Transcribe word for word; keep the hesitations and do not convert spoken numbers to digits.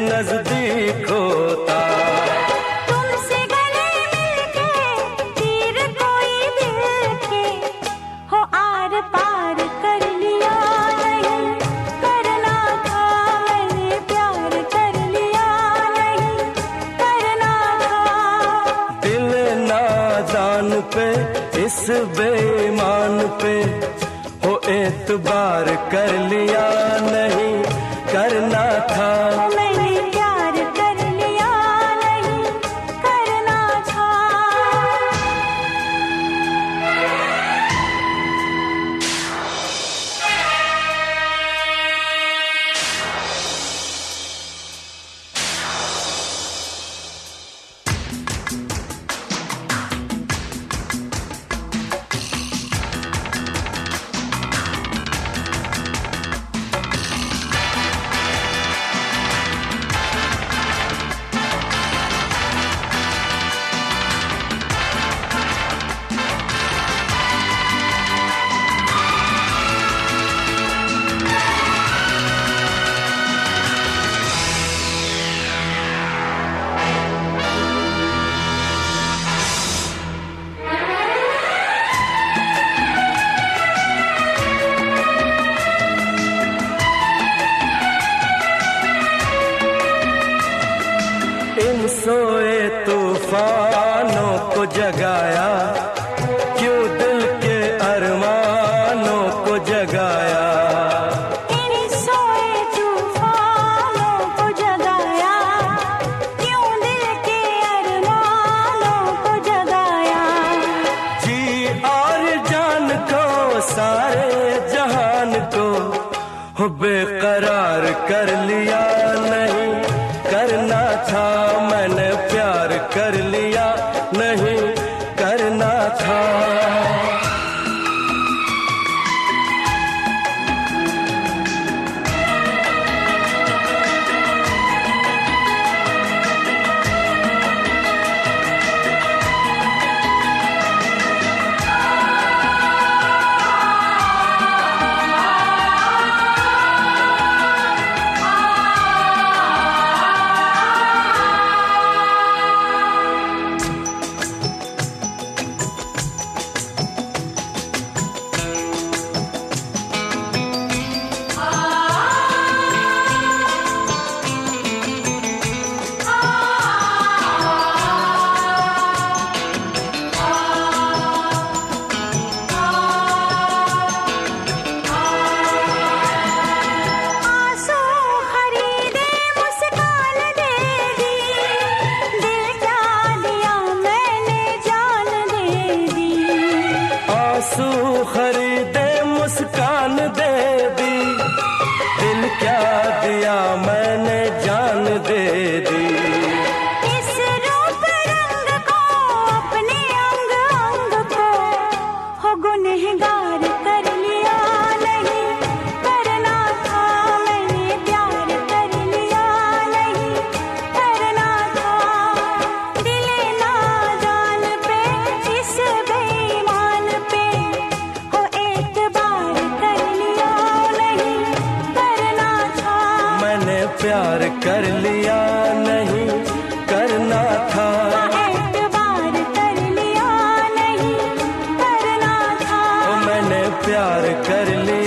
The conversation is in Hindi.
नजदीक होता। तुमसे गले मिलके तीर कोई दिल के हो आर पार कर लिया नहीं, करना था मैंने प्यार कर लिया नहीं, करना था। दिल नादान पे इस बेईमान पे हो एतबार कर लिया नहीं, करना था। मैंने प्यार कर लिया नहीं, करना था। इन सोए तूफानों को जगाया, क्यों दिल के अरमानों को जगाया। इन सोए तूफानों को जगाया, क्यों दिल के अरमानों को जगाया। जी और जान को सारे जहान को हो बेकरार कर लिया नहीं, करना था। मैंने प्यार कर लिया नहीं, करना था। आंसू खरीदे मुस्कान दे दी, दिल क्या दिया मैंने जान दे दी। इस रूप रंग को अपने अंग अंग को हो गुनहगार कर लिया नहीं, करना था। मैंने प्यार कर लिया नहीं, करना था। दिल नादान पे इस बेईमान पे हो एतबार कर लिया नहीं, करना था। मैंने प्यार कर लिया नहीं, करना था। एतबार कर लिया नहीं, करना था। मैंने प्यार कर लिया